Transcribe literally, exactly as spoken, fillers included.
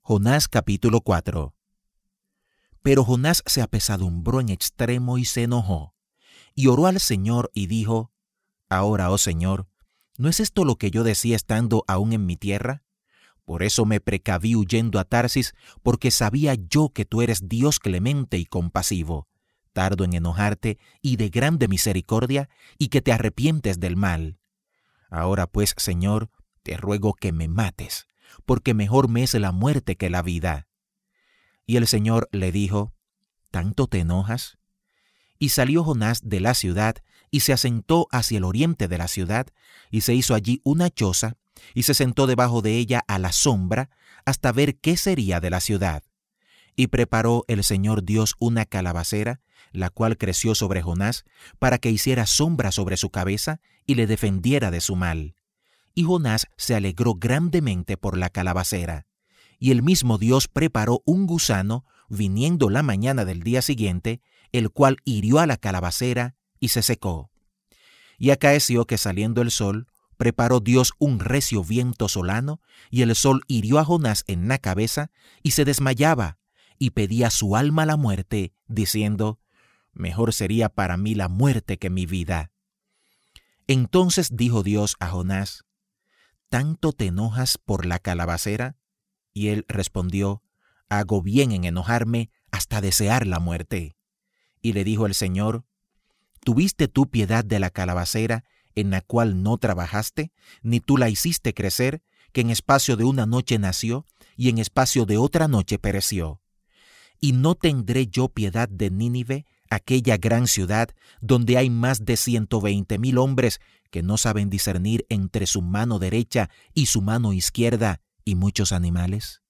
Jonás capítulo cuatro. Pero Jonás se apesadumbró en extremo y se enojó, y oró al Señor y dijo: Ahora, oh Señor, ¿no es esto lo que yo decía estando aún en mi tierra? Por eso me precaví huyendo a Tarsis, porque sabía yo que tú eres Dios clemente y compasivo, tardo en enojarte y de grande misericordia, y que te arrepientes del mal. Ahora pues, Señor, te ruego que me mates, porque mejor me es la muerte que la vida. Y el Señor le dijo: ¿Tanto te enojas? Y salió Jonás de la ciudad, y se asentó hacia el oriente de la ciudad, y se hizo allí una choza, y se sentó debajo de ella a la sombra, hasta ver qué sería de la ciudad. Y preparó el Señor Dios una calabacera, la cual creció sobre Jonás, para que hiciera sombra sobre su cabeza, y le defendiera de su mal. Y Jonás se alegró grandemente por la calabacera. Y el mismo Dios preparó un gusano, viniendo la mañana del día siguiente, el cual hirió a la calabacera y se secó. Y acaeció que saliendo el sol, preparó Dios un recio viento solano, y el sol hirió a Jonás en la cabeza, y se desmayaba, y pedía su alma la muerte, diciendo: Mejor sería para mí la muerte que mi vida. Entonces dijo Dios a Jonás: ¿Tanto te enojas por la calabacera? Y él respondió: Hago bien en enojarme hasta desear la muerte. Y le dijo el Señor: ¿Tuviste tú piedad de la calabacera en la cual no trabajaste, ni tú la hiciste crecer, que en espacio de una noche nació, y en espacio de otra noche pereció? ¿Y no tendré yo piedad de Nínive, aquella gran ciudad, donde hay más de ciento veinte mil hombres que no saben discernir entre su mano derecha y su mano izquierda, y muchos animales?